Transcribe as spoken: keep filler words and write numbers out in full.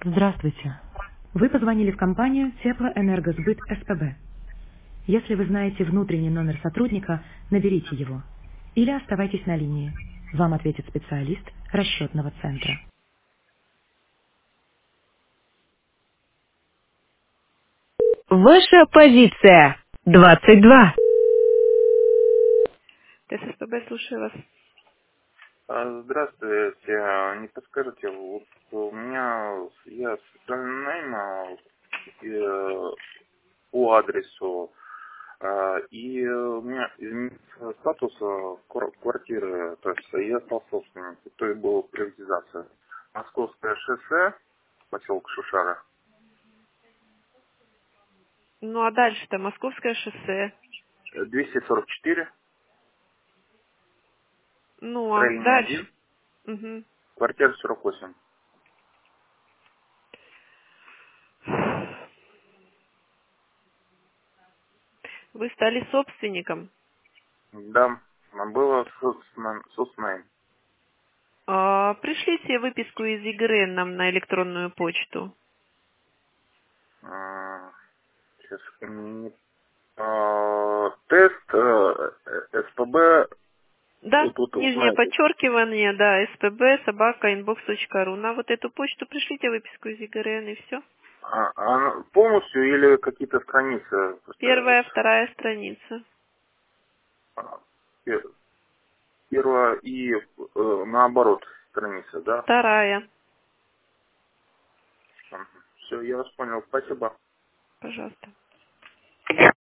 Здравствуйте. Вы позвонили в компанию Теплоэнергосбыт СПБ. Если вы знаете внутренний номер сотрудника, наберите его. Или оставайтесь на линии. Вам ответит специалист расчетного центра. Ваша позиция двадцать два. ТССПБ, слушаю вас. А, Здравствуйте. А, Не подскажете, вот у меня я социальный найм а, э, по адресу, а, и у меня изменился статус а, квар- квартиры, то есть я стал собственником, то есть была приватизация. Московское шоссе, поселок Шушара, Ну а дальше-то Московское шоссе. э, двести сорок четыре, Ну а строение один, дальше? Мгм. квартира сорок восемь. Вы стали собственником. Да, было собственно, собственно. А, пришлите выписку из ЕГРН нам на электронную почту. а, Сейчас не А, тест э, э, СПБ, Да, вот тут нижнее узнаете. подчеркивание, да, спб, собака, инбокс точка ру. На вот эту почту пришлите выписку из ЕГРН и все. А, а полностью или какие-то страницы? Просто, Первая, вторая страница. а, пе- первая и э, наоборот страница, да? Вторая, Все, я вас понял. Спасибо. пожалуйста.